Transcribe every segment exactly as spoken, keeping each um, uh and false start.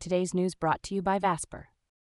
Today's news brought to you by Vasper.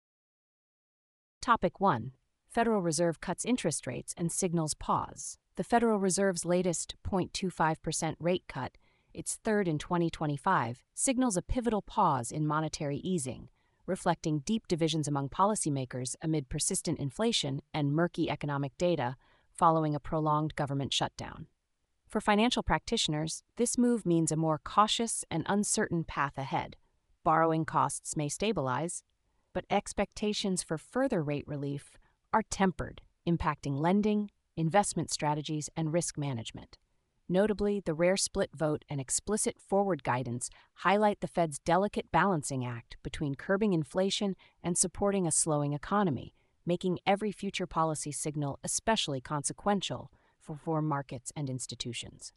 Topic one. Federal Reserve cuts interest rates and signals pause. The Federal Reserve's latest zero point two five percent rate cut, its third in twenty twenty-five, signals a pivotal pause in monetary easing, reflecting deep divisions among policymakers amid persistent inflation and murky economic data following a prolonged government shutdown. For financial practitioners, this move means a more cautious and uncertain path ahead. Borrowing costs may stabilize, but expectations for further rate relief are tempered, impacting lending, investment strategies, and risk management. Notably, the rare split vote and explicit forward guidance highlight the Fed's delicate balancing act between curbing inflation and supporting a slowing economy, making every future policy signal especially consequential for, for markets and institutions.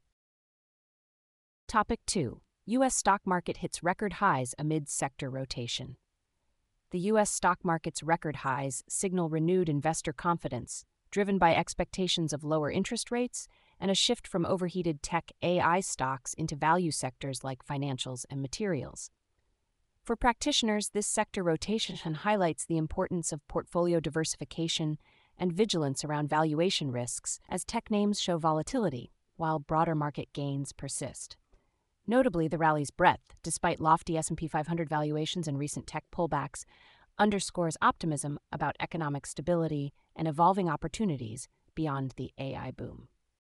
Topic two. U S stock market hits record highs amid sector rotation. The U S stock market's record highs signal renewed investor confidence, driven by expectations of lower interest rates and a shift from overheated tech A I stocks into value sectors like financials and materials. For practitioners, this sector rotation highlights the importance of portfolio diversification and vigilance around valuation risks as tech names show volatility, while broader market gains persist. Notably, the rally's breadth, despite lofty S and P five hundred valuations and recent tech pullbacks, underscores optimism about economic stability and evolving opportunities beyond the A I boom.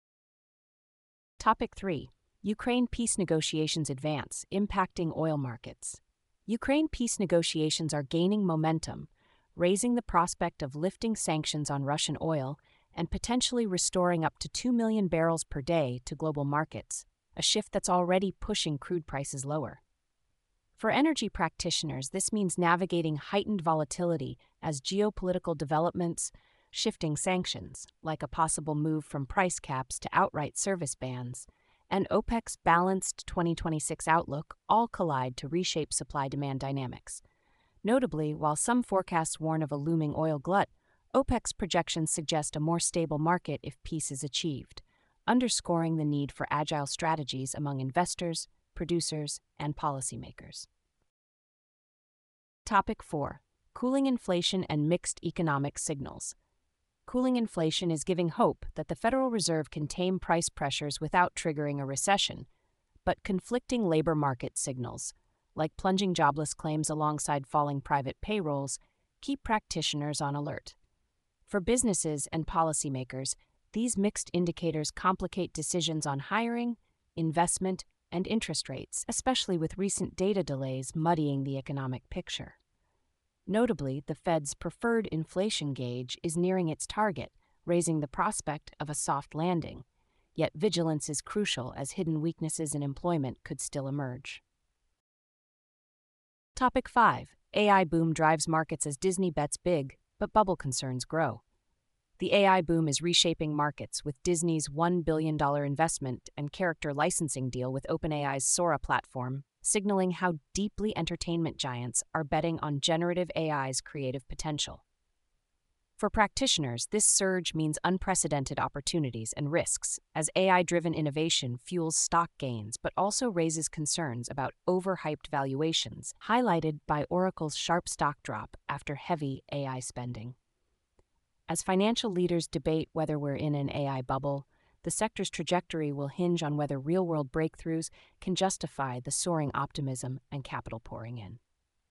Topic three. Ukraine peace negotiations advance, impacting oil markets. Ukraine peace negotiations are gaining momentum, raising the prospect of lifting sanctions on Russian oil and potentially restoring up to two million barrels per day to global markets, a shift that's already pushing crude prices lower. For energy practitioners, this means navigating heightened volatility as geopolitical developments, shifting sanctions, like a possible move from price caps to outright service bans, and OPEC's balanced twenty twenty-six outlook all collide to reshape supply-demand dynamics. Notably, while some forecasts warn of a looming oil glut, OPEC's projections suggest a more stable market if peace is achieved, underscoring the need for agile strategies among investors, producers, and policymakers. Topic four. Cooling inflation and mixed economic signals. Cooling inflation is giving hope that the Federal Reserve can tame price pressures without triggering a recession, but conflicting labor market signals, like plunging jobless claims alongside falling private payrolls, keep practitioners on alert. For businesses and policymakers, these mixed indicators complicate decisions on hiring, investment, and interest rates, especially with recent data delays muddying the economic picture. Notably, the Fed's preferred inflation gauge is nearing its target, raising the prospect of a soft landing. Yet vigilance is crucial as hidden weaknesses in employment could still emerge. Topic five. A I boom drives markets as Disney bets big, but bubble concerns grow. The A I boom is reshaping markets with Disney's one billion dollars investment and character licensing deal with OpenAI's Sora platform, signaling how deeply entertainment giants are betting on generative A I's creative potential. For practitioners, this surge means unprecedented opportunities and risks, as A I-driven innovation fuels stock gains but also raises concerns about overhyped valuations, highlighted by Oracle's sharp stock drop after heavy A I spending. As financial leaders debate whether we're in an A I bubble, the sector's trajectory will hinge on whether real-world breakthroughs can justify the soaring optimism and capital pouring in.